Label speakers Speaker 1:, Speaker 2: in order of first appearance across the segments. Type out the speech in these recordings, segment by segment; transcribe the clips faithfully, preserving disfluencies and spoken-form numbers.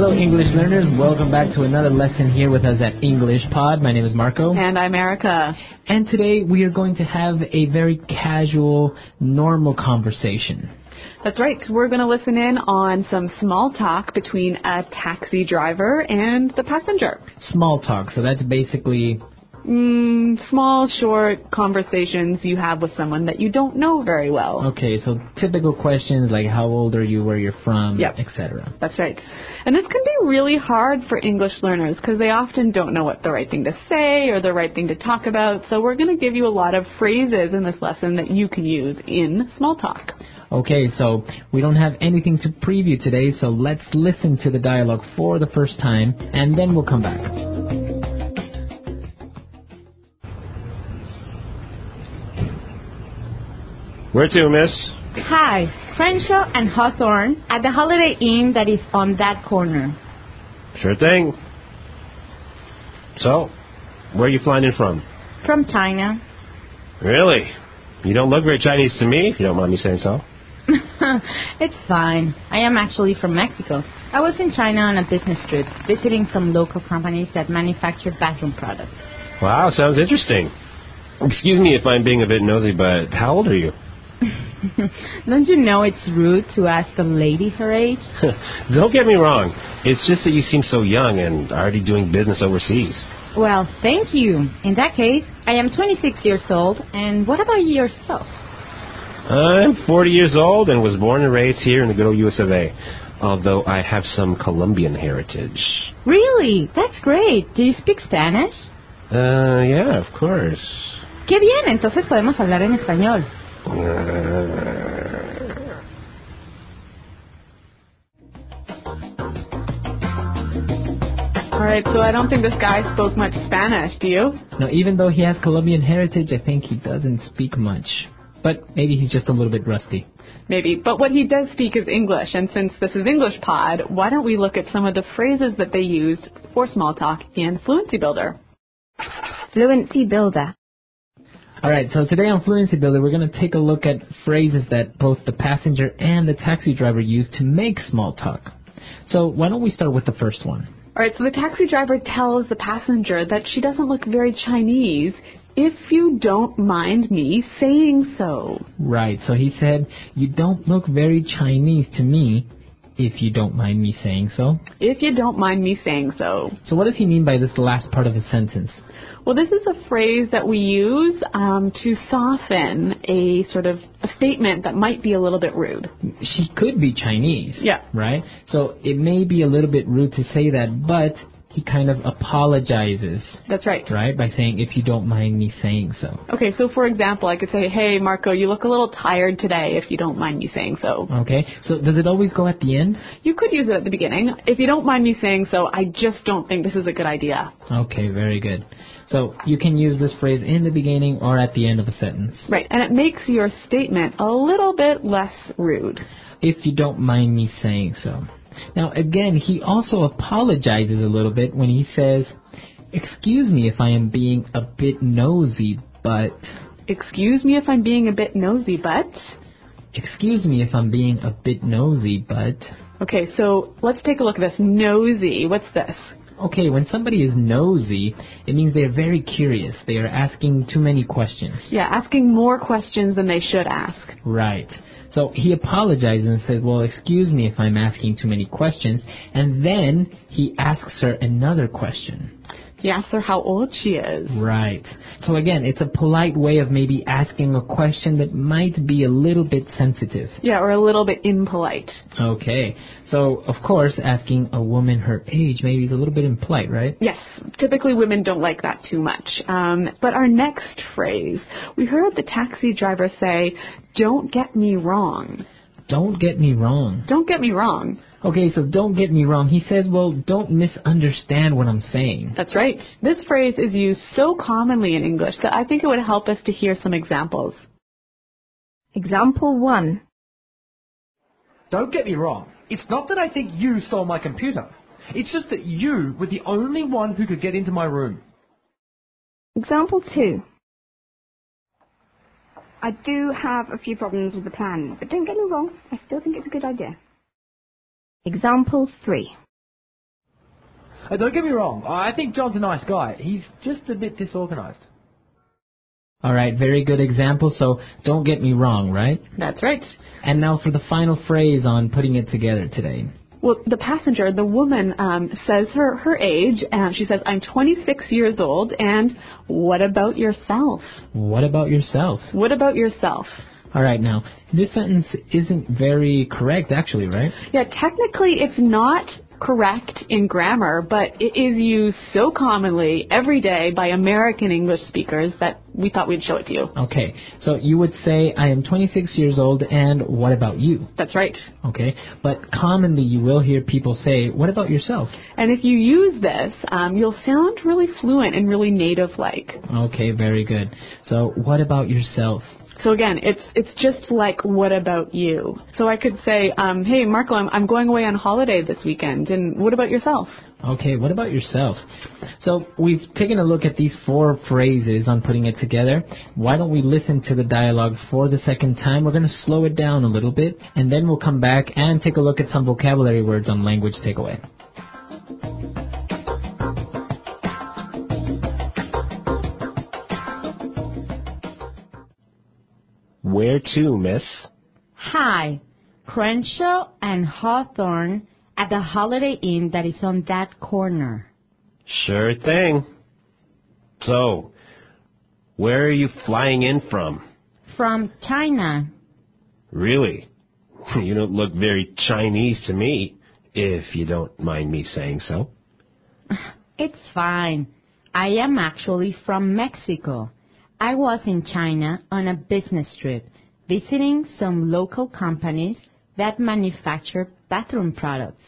Speaker 1: Hello, English learners. Welcome back to another lesson here with us at English Pod. My name is Marco.
Speaker 2: And I'm Erica.
Speaker 1: And today we are going to have a very casual, normal conversation.
Speaker 2: That's right. We're going to listen in on some small talk between a taxi driver and the passenger.
Speaker 1: Small talk. So that's basically...
Speaker 2: Mm, small, short conversations you have with someone that you don't know very well.
Speaker 1: Okay, so typical questions like how old are you, where you're from,
Speaker 2: yep.
Speaker 1: et cetera.
Speaker 2: That's right. And this can be really hard for English learners because they often don't know what the right thing to say or the right thing to talk about. So we're going to give you a lot of phrases in this lesson that you can use in small talk.
Speaker 1: Okay, so we don't have anything to preview today, so let's listen to the dialogue for the first time, and then we'll come back.
Speaker 3: Where to, miss?
Speaker 4: Hi, Crenshaw and Hawthorne at the Holiday Inn that is on that corner.
Speaker 3: Sure thing. So, where are you flying in from?
Speaker 4: From China.
Speaker 3: Really? You don't look very Chinese to me, if you don't mind me saying so.
Speaker 4: It's fine. I am actually from Mexico. I was in China on a business trip, visiting some local companies that manufacture bathroom products.
Speaker 3: Wow, sounds interesting. Excuse me if I'm being a bit nosy, but how old are you?
Speaker 4: Don't you know it's rude to ask a lady her age?
Speaker 3: Don't get me wrong. It's just that you seem so young and already doing business overseas.
Speaker 4: Well, thank you. In that case, I am twenty-six years old. And what about yourself?
Speaker 3: I'm forty years old and was born and raised here in the good old U S of A. Although I have some Colombian heritage.
Speaker 4: Really? That's great. Do you speak Spanish?
Speaker 3: Uh, yeah, of course.
Speaker 4: Qué bien, entonces podemos hablar en español.
Speaker 2: All right, so I don't think this guy spoke much Spanish, do you?
Speaker 1: No, even though he has Colombian heritage, I think he doesn't speak much. But maybe he's just a little bit rusty.
Speaker 2: Maybe, but what he does speak is English, and since this is English Pod, why don't we look at some of the phrases that they used for small talk in Fluency Builder.
Speaker 4: Fluency Builder.
Speaker 1: All right, so today on Fluency Builder, we're going to take a look at phrases that both the passenger and the taxi driver use to make small talk. So why don't we start with the first one?
Speaker 2: All right, so the taxi driver tells the passenger that she doesn't look very Chinese, if you don't mind me saying so.
Speaker 1: Right, so he said, you don't look very Chinese to me, if you don't mind me saying so.
Speaker 2: If you don't mind me saying so.
Speaker 1: So what does he mean by this last part of his sentence?
Speaker 2: Well, this is a phrase that we use um, to soften a sort of a statement that might be a little bit rude.
Speaker 1: She could be Chinese.
Speaker 2: Yeah.
Speaker 1: Right? So it may be a little bit rude to say that, but he kind of apologizes.
Speaker 2: That's right.
Speaker 1: Right? By saying, if you don't mind me saying so.
Speaker 2: Okay, so for example, I could say, hey, Marco, you look a little tired today, if you don't mind me saying so.
Speaker 1: Okay, so does it always go at the end?
Speaker 2: You could use it at the beginning. If you don't mind me saying so, I just don't think this is a good idea.
Speaker 1: Okay, very good. So you can use this phrase in the beginning or at the end of a sentence.
Speaker 2: Right, and it makes your statement a little bit less rude.
Speaker 1: If you don't mind me saying so. Now, again, he also apologizes a little bit when he says, excuse me if I am being a bit nosy, but...
Speaker 2: Excuse me if I'm being a bit nosy, but...
Speaker 1: Excuse me if I'm being a bit nosy, but...
Speaker 2: Okay, so let's take a look at this. Nosy, what's this?
Speaker 1: Okay, when somebody is nosy, it means they're very curious. They are asking too many questions.
Speaker 2: Yeah, asking more questions than they should ask.
Speaker 1: Right. So he apologizes and says, well, excuse me if I'm asking too many questions. And then he asks her another question.
Speaker 2: He asks her how old she is.
Speaker 1: Right. So again, it's a polite way of maybe asking a question that might be a little bit sensitive.
Speaker 2: Yeah, or a little bit impolite.
Speaker 1: Okay. So, of course, asking a woman her age maybe is a little bit impolite, right?
Speaker 2: Yes. Typically, women don't like that too much. Um, but our next phrase, we heard the taxi driver say, don't get me wrong.
Speaker 1: Don't get me wrong.
Speaker 2: Don't get me wrong.
Speaker 1: Okay, so don't get me wrong. He says, well, don't misunderstand what I'm saying.
Speaker 2: That's right. This phrase is used so commonly in English that I think it would help us to hear some examples.
Speaker 4: Example one.
Speaker 5: Don't get me wrong. It's not that I think you stole my computer. It's just that you were the only one who could get into my room.
Speaker 4: Example two.
Speaker 6: I do have a few problems with the plan, but don't get me wrong, I still think it's a good idea.
Speaker 4: Example three.
Speaker 5: Uh, don't get me wrong. I think John's a nice guy. He's just a bit disorganized.
Speaker 1: All right, very good example, so don't get me wrong, right?
Speaker 2: That's right.
Speaker 1: And now for the final phrase on putting it together today.
Speaker 2: Well, the passenger, the woman, um, says her, her age, and she says, I'm twenty-six years old, and what about yourself?
Speaker 1: What about yourself?
Speaker 2: What about yourself?
Speaker 1: All right, now, this sentence isn't very correct, actually, right?
Speaker 2: Yeah, technically it's not correct in grammar, but it is used so commonly every day by American English speakers that we thought we'd show it to you.
Speaker 1: Okay, so you would say, I am twenty-six years old, and what about you?
Speaker 2: That's right.
Speaker 1: Okay, but commonly you will hear people say, what about yourself?
Speaker 2: And if you use this, um, you'll sound really fluent and really native-like.
Speaker 1: Okay, very good. So, what about yourself?
Speaker 2: So again, it's it's just like, what about you? So I could say, um, hey, Marco, I'm, I'm going away on holiday this weekend, and what about yourself?
Speaker 1: Okay, what about yourself? So we've taken a look at these four phrases on putting it together. Why don't we listen to the dialogue for the second time? We're going to slow it down a little bit, and then we'll come back and take a look at some vocabulary words on Language Takeaway.
Speaker 3: Where to, miss?
Speaker 4: Hi, Crenshaw and Hawthorne at the Holiday Inn that is on that corner.
Speaker 3: Sure thing. So, where are you flying in from?
Speaker 4: From China.
Speaker 3: Really? You don't look very Chinese to me, if you don't mind me saying so.
Speaker 4: It's fine. I am actually from Mexico. I was in China on a business trip, visiting some local companies that manufacture bathroom products.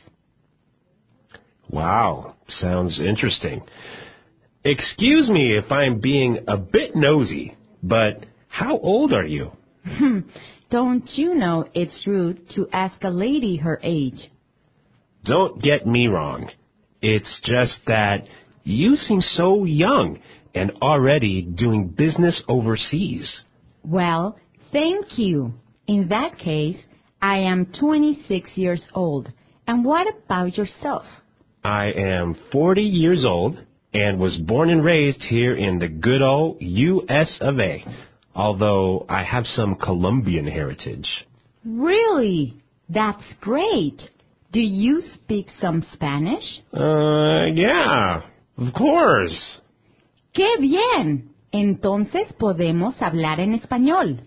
Speaker 3: Wow, sounds interesting. Excuse me if I'm being a bit nosy, but how old are you?
Speaker 4: Don't you know it's rude to ask a lady her age?
Speaker 3: Don't get me wrong. It's just that you seem so young and already doing business overseas.
Speaker 4: Well, thank you. In that case, I am twenty-six years old. And what about yourself?
Speaker 3: I am forty years old and was born and raised here in the good old U S of A, although I have some Colombian heritage.
Speaker 4: Really? That's great. Do you speak some Spanish?
Speaker 3: Uh, yeah, of course.
Speaker 4: ¡Qué bien! Entonces podemos hablar en español.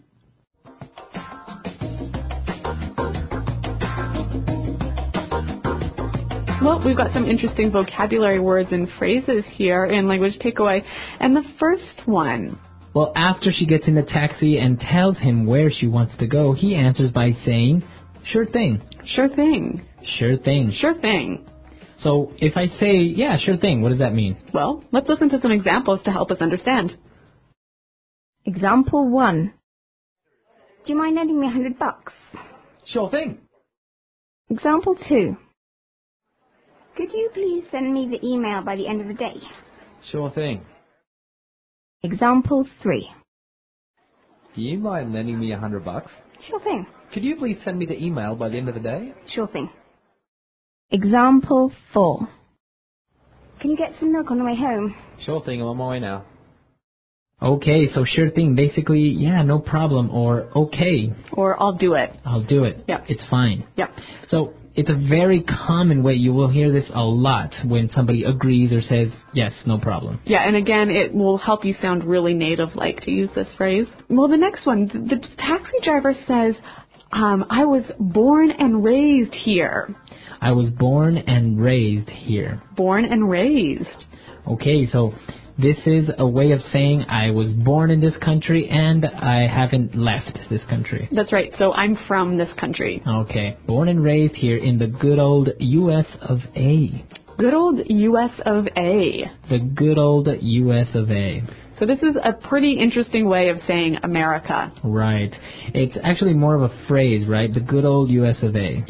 Speaker 2: Well, we've got some interesting vocabulary words and phrases here in Language Takeaway. And the first one.
Speaker 1: Well, after she gets in the taxi and tells him where she wants to go, he answers by saying, sure thing.
Speaker 2: Sure thing.
Speaker 1: Sure thing.
Speaker 2: Sure thing.
Speaker 1: So if I say, yeah, sure thing, what does that mean?
Speaker 2: Well, let's listen to some examples to help us understand.
Speaker 6: Example one. Do you mind lending me a hundred bucks?
Speaker 5: Sure thing.
Speaker 6: Example two. Could you please send me the email by the end of the day?
Speaker 5: Sure thing.
Speaker 6: Example three.
Speaker 5: Do you mind lending me a hundred bucks?
Speaker 6: Sure thing.
Speaker 5: Could you please send me the email by the end of the day?
Speaker 6: Sure thing. Example four. Can you get some milk on the way home?
Speaker 5: Sure thing, I'm on my way now.
Speaker 1: Okay, so sure thing, basically, yeah, no problem, or okay,
Speaker 2: Or I'll do it.
Speaker 1: I'll do it.
Speaker 2: Yeah.
Speaker 1: It's fine.
Speaker 2: Yep.
Speaker 1: So it's a very common way. You will hear this a lot when somebody agrees or says, yes, no problem.
Speaker 2: Yeah, and again, it will help you sound really native-like to use this phrase. Well, the next one, the, the taxi driver says, um, I was born and raised here.
Speaker 1: I was born and raised here.
Speaker 2: Born and raised.
Speaker 1: Okay, so this is a way of saying I was born in this country and I haven't left this country.
Speaker 2: That's right. So I'm from this country.
Speaker 1: Okay, born and raised here in the good old U S of A.
Speaker 2: Good old U S of A.
Speaker 1: The good old U S of A.
Speaker 2: So this is a pretty interesting way of saying America.
Speaker 1: Right. It's actually more of a phrase, right? The good old U S of A.
Speaker 2: Yep.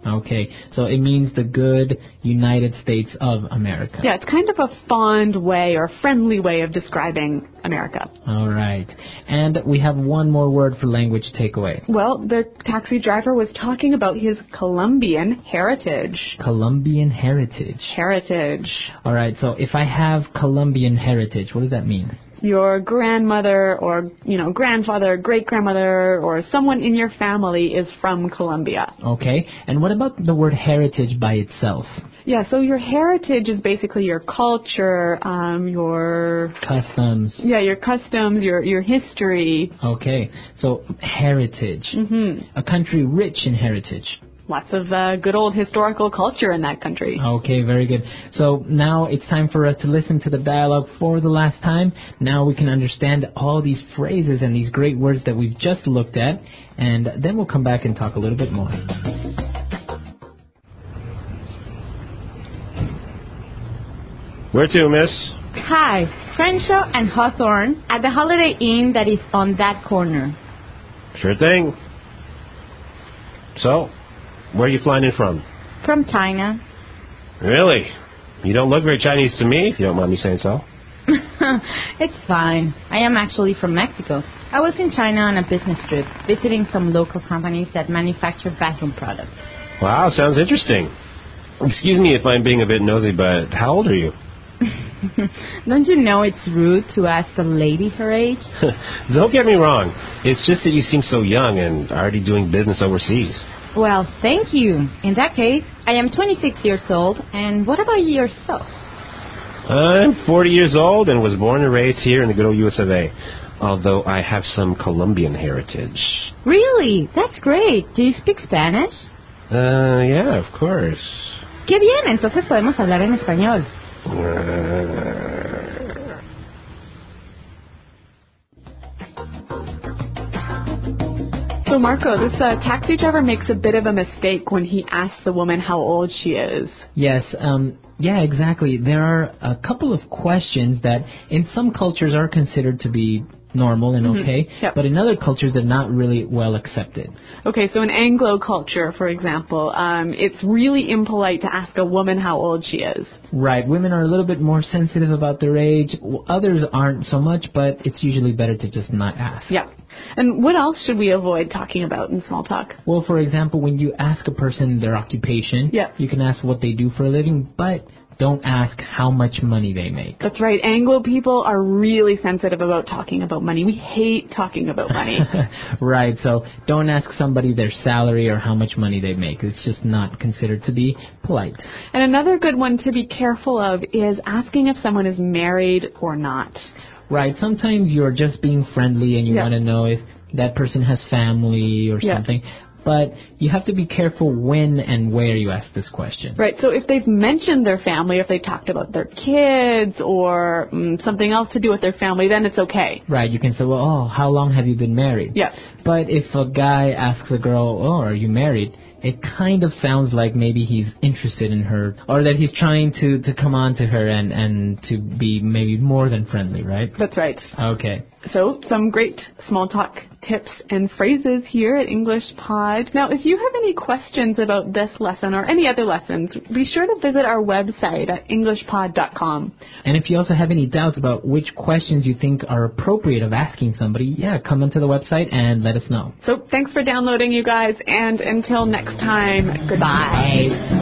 Speaker 1: Okay, so it means the good United States of America.
Speaker 2: Yeah, it's kind of a fond way or friendly way of describing America.
Speaker 1: All right. And we have one more word for language takeaway.
Speaker 2: Well, the taxi driver was talking about his Colombian heritage.
Speaker 1: Colombian heritage.
Speaker 2: Heritage.
Speaker 1: All right, so if I have Colombian heritage, what does that mean?
Speaker 2: Your grandmother or, you know, grandfather, great-grandmother, or someone in your family is from Colombia.
Speaker 1: Okay, and what about the word heritage by itself?
Speaker 2: Yeah, so your heritage is basically your culture, um, your...
Speaker 1: Customs.
Speaker 2: Yeah, your customs, your, your history.
Speaker 1: Okay, so heritage.
Speaker 2: Mm-hmm.
Speaker 1: A country rich in heritage.
Speaker 2: Lots of uh, good old historical culture in that country.
Speaker 1: Okay, very good. So now it's time for us to listen to the dialogue for the last time. Now we can understand all these phrases and these great words that we've just looked at, and then we'll come back and talk a little bit more.
Speaker 3: Where to, miss?
Speaker 4: Hi, Crenshaw and Hawthorne at the Holiday Inn that is on that corner.
Speaker 3: Sure thing. So, where are you flying in from?
Speaker 4: From China.
Speaker 3: Really? You don't look very Chinese to me, if you don't mind me saying so.
Speaker 4: It's fine. I am actually from Mexico. I was in China on a business trip, visiting some local companies that manufacture bathroom products.
Speaker 3: Wow, sounds interesting. Excuse me if I'm being a bit nosy, but how old are you?
Speaker 4: Don't you know it's rude to ask a lady her age?
Speaker 3: Don't get me wrong. It's just that you seem so young and already doing business overseas.
Speaker 4: Well, thank you. In that case, I am twenty-six years old, and what about yourself?
Speaker 3: I'm forty years old and was born and raised here in the good old U S of A, although I have some Colombian heritage.
Speaker 4: Really? That's great. Do you speak Spanish?
Speaker 3: Uh, yeah, of course.
Speaker 4: Qué bien, entonces podemos hablar en español.
Speaker 3: Uh...
Speaker 2: So, Marco, this uh, taxi driver makes a bit of a mistake when he asks the woman how old she is.
Speaker 1: Yes, um, yeah, exactly. There are a couple of questions that in some cultures are considered to be normal and okay,
Speaker 2: mm-hmm. Yep.
Speaker 1: but in other cultures they're not really well accepted.
Speaker 2: Okay, so in Anglo culture, for example, um, it's really impolite to ask a woman how old she is.
Speaker 1: Right, women are a little bit more sensitive about their age. Others aren't so much, but it's usually better to just not ask.
Speaker 2: Yeah. And what else should we avoid talking about in small talk?
Speaker 1: Well, for example, when you ask a person their occupation,
Speaker 2: yeah.
Speaker 1: you can ask what they do for a living, but don't ask how much money they make.
Speaker 2: That's right. Anglo people are really sensitive about talking about money. We hate talking about money.
Speaker 1: Right. So don't ask somebody their salary or how much money they make. It's just not considered to be polite.
Speaker 2: And another good one to be careful of is asking if someone is married or not.
Speaker 1: Right. Sometimes you're just being friendly and you
Speaker 2: yeah.
Speaker 1: want to know if that person has family or
Speaker 2: yeah.
Speaker 1: something. But you have to be careful when and where you ask this question.
Speaker 2: Right. So if they've mentioned their family, if they talked about their kids or um, something else to do with their family, then it's okay.
Speaker 1: Right. You can say, well, oh, how long have you been married?
Speaker 2: Yeah.
Speaker 1: But if a guy asks a girl, oh, are you married? It kind of sounds like maybe he's interested in her or that he's trying to, to come on to her and, and to be maybe more than friendly, right?
Speaker 2: That's right.
Speaker 1: Okay.
Speaker 2: So some great small talk tips and phrases here at English Pod. Now, if you have any questions about this lesson or any other lessons, be sure to visit our website at english pod dot com.
Speaker 1: And if you also have any doubts about which questions you think are appropriate of asking somebody, yeah, come into the website and let us know.
Speaker 2: So thanks for downloading, you guys, and until next time, goodbye.
Speaker 1: Bye.